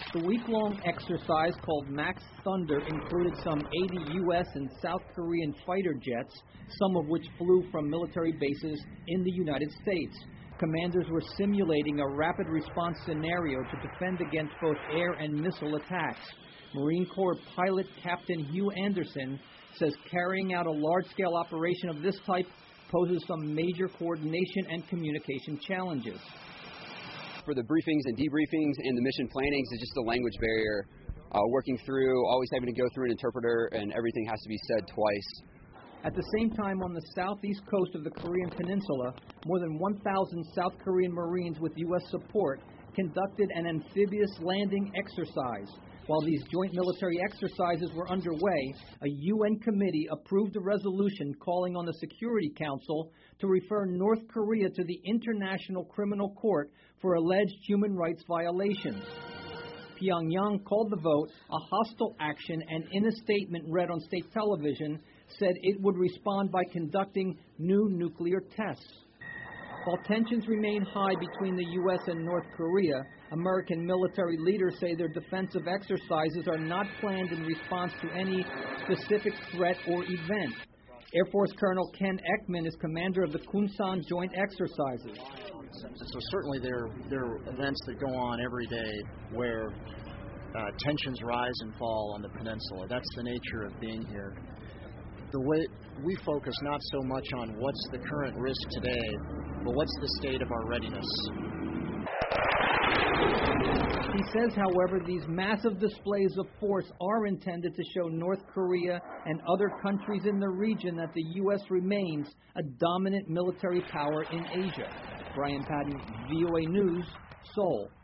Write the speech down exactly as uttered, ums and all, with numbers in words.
The week-long exercise, called Max Thunder, included some eighty U S and South Korean fighter jets, some of which flew from military bases in the United States. Commanders were simulating a rapid response scenario to defend against both air and missile attacks. Marine Corps pilot Captain Hugh Anderson says carrying out a large-scale operation of this type poses some major coordination and communication challenges. For the briefings and debriefings and the mission plannings, it's just a language barrier. Uh, working through, always having to go through an interpreter, and everything has to be said twice. At the same time, on the southeast coast of the Korean Peninsula, more than one thousand South Korean Marines with U S support conducted an amphibious landing exercise. While these joint military exercises were underway, a U N committee approved a resolution calling on the Security Council to refer North Korea to the International Criminal Court for alleged human rights violations. Pyongyang called the vote a hostile action and, in a statement read on state television, said it would respond by conducting new nuclear tests. While tensions remain high between the U S and North Korea, American military leaders say their defensive exercises are not planned in response to any specific threat or event. Air Force Colonel Ken Ekman is commander of the Kunsan Joint Exercises. So certainly there, there are events that go on every day where uh, tensions rise and fall on the peninsula. That's the nature of being here. The way we focus not so much on what's the current risk today, but what's the state of our readiness. He says, however, these massive displays of force are intended to show North Korea and other countries in the region that the U S remains a dominant military power in Asia. Brian Patton, V O A News, Seoul.